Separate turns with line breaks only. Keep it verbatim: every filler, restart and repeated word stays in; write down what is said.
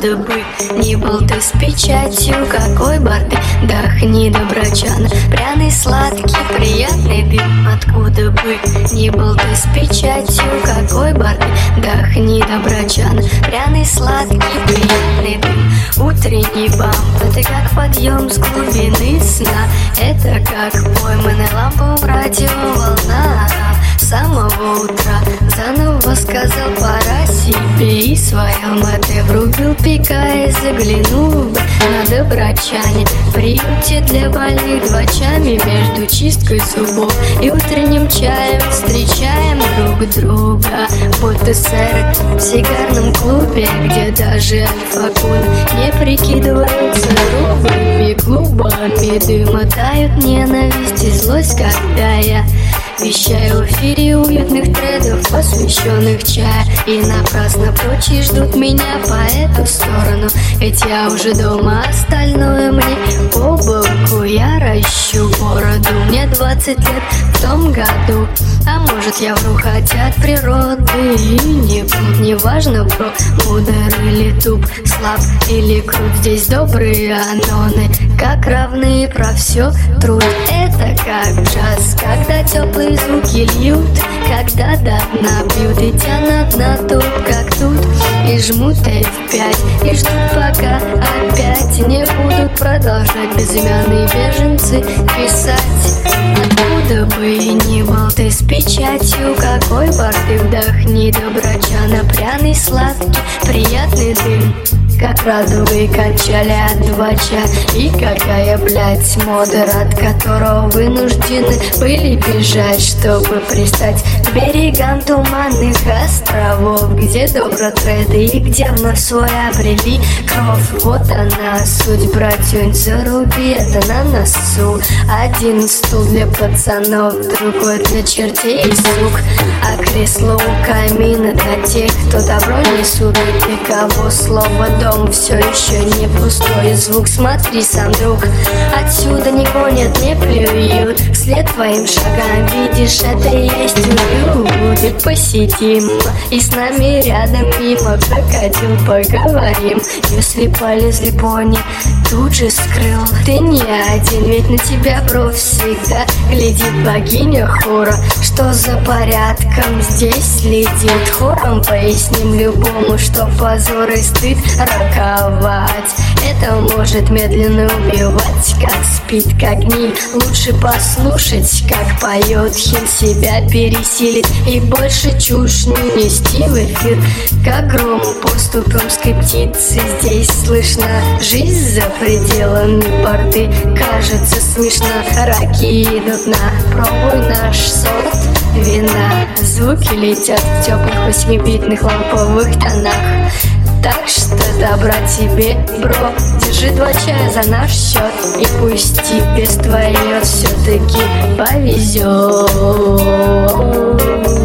откуда бы ни был ты с печатью, какой бар ты, дохни, доброчана, пряный, сладкий, приятный дым. Откуда бы ни был ты с печатью, какой бар ты, дохни, доброчана, пряный, сладкий, приятный дым. Утренний бам, это как подъем с глубины сна, это как пойманная лампом радиоволна. С самого утра заново сказал пора себе, и своем это врубил пика и заглянул на доброчане. В приюте для больных двачами между чисткой зубов и утренним чаем встречаем друг друга, будто сэр в сигарном клубе, где даже альфа-кун не прикидываются грубыми клубами дыма. Тают ненависть и злость, когда я вещаю в эфире уютных трендов, посвященных чая. И напрасно прочие ждут меня по эту сторону, ведь я уже дома, остальное мне по боку. Я ращу бороду, мне двадцать лет в том году, а может я вру, хотя от природы и не буд. Не важно, про мудр или туп, слаб или крут, здесь добрые аноны, как равные про все труд. Это как джаз, когда теплые звуки льют, когда до дна бьют и тянут на топ, как тут, и жмут эф пять, и ждут, пока опять не будут продолжать безымянные беженцы писать. Откуда бы и ни был ты с печатью, какой бар ты, вдохни, доброчана, пряный, сладкий, приятный дым, как радугой качали от двача. И какая, блядь, модер, от которого вынуждены были бежать, чтобы пристать к берегам туманных островов, где добротреды и где вновь свой обрели кровь. Вот она суть, братюнь, заруби это на носу. Один стул для пацанов, другой для чертей и сук, а кресло у камина для тех, кто добро несут, и для кого слово дом все еще не пустой звук. Смотри сам, друг, отсюда не гонят, не плюют вслед твоим шагам, видишь, это и есть уют. И посидим, и с нами рядом мимо крокодил поговорим. Если полезли пони, тут же скрыл, ты не один, ведь на тебя, бро, всегда глядит богиня хора, что за порядком здесь следит. Хором поясним любому, что позор и стыд роковать это может медленно убивать, как спит, как гниль. Лучше послушать, как поет хин, себя пересилит и больше чушь не нести в эфир. Как гром поступемской птицы здесь слышно, жизнь за пределами порты кажется смешно. Раки идут на пробуй наш сорт вина, звуки летят в теплых восьмибитных ламповых тонах. Так что добра тебе, бро, держи два чая за наш счет, и пусть тебе с твоей все-таки повезет.